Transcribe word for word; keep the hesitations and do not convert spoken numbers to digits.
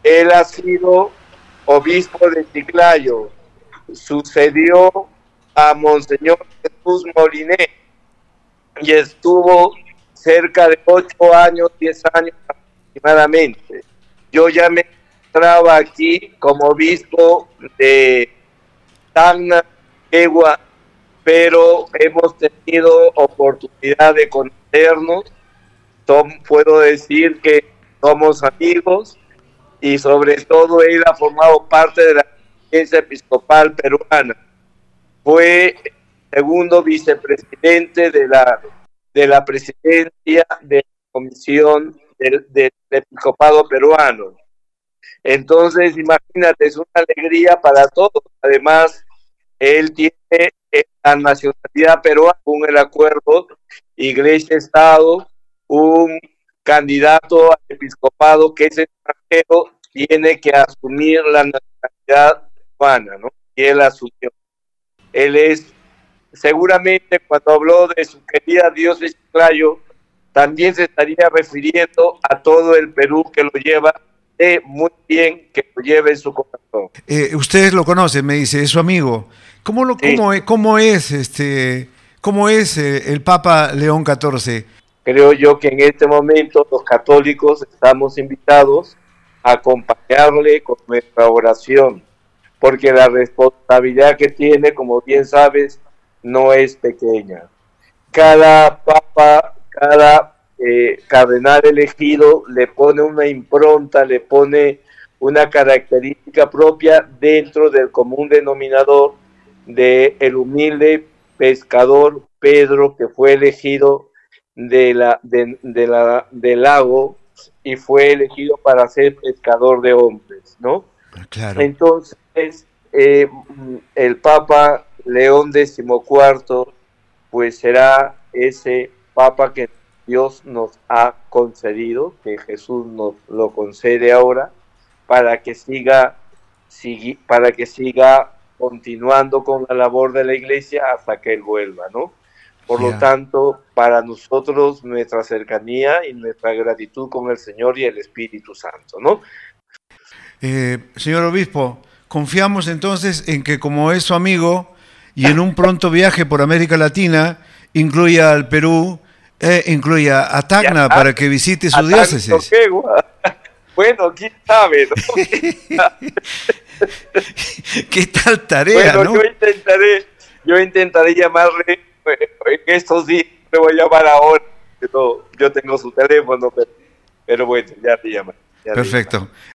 Él ha sido obispo de Chiclayo, sucedió a Monseñor Jesús Moliné y estuvo cerca de ocho años, diez años aproximadamente. Yo ya me encontraba aquí como obispo de Tacna, Egua, pero hemos tenido oportunidad de conocernos. Son, puedo decir que somos amigos y sobre todo él ha formado parte de la Conferencia Episcopal Peruana. Fue segundo vicepresidente de la, de la presidencia de la Comisión del, del Episcopado Peruano. Entonces, imagínate, es una alegría para todos. Además, él tiene la nacionalidad peruana, con el acuerdo Iglesia-Estado, un candidato al episcopado que es extranjero tiene que asumir la nacionalidad peruana, ¿no? Y él asumió. Él es, seguramente cuando habló de su querida diócesis de Chiclayo, también se estaría refiriendo a todo el Perú que lo lleva eh, muy bien, que lo lleve en su corazón. Eh, ustedes lo conocen, me dice, es su amigo. ¿Cómo, lo, Sí. cómo, cómo es este, cómo es eh, el Papa León catorce? Creo yo que en este momento los católicos estamos invitados a acompañarle con nuestra oración, porque la responsabilidad que tiene, como bien sabes, no es pequeña. Cada papa, cada eh, cardenal elegido le pone una impronta, le pone una característica propia dentro del común denominador del humilde pescador Pedro, que fue elegido de la, de, de la, del lago y fue elegido para ser pescador de hombres, ¿no? Claro. Entonces, eh, el Papa León decimocuarto, pues será ese Papa que Dios nos ha concedido, que Jesús nos lo concede ahora, para que siga, sigui, para que siga continuando con la labor de la Iglesia hasta que Él vuelva, ¿no? Por yeah. lo tanto, para nosotros, nuestra cercanía y nuestra gratitud con el Señor y el Espíritu Santo, ¿no? Eh, señor obispo, confiamos entonces en que como es su amigo y en un pronto viaje por América Latina, incluya al Perú, eh, incluya a Tacna ya, para que visite su diócesis. ¿Qué? Bueno, quién sabe, ¿no? ¿Quién sabe? ¿Qué tal tarea, bueno, no? yo intentaré, yo intentaré llamarle en estos días, me voy a llamar ahora, no, yo tengo su teléfono, pero, pero bueno, ya te llamaré. Perfecto.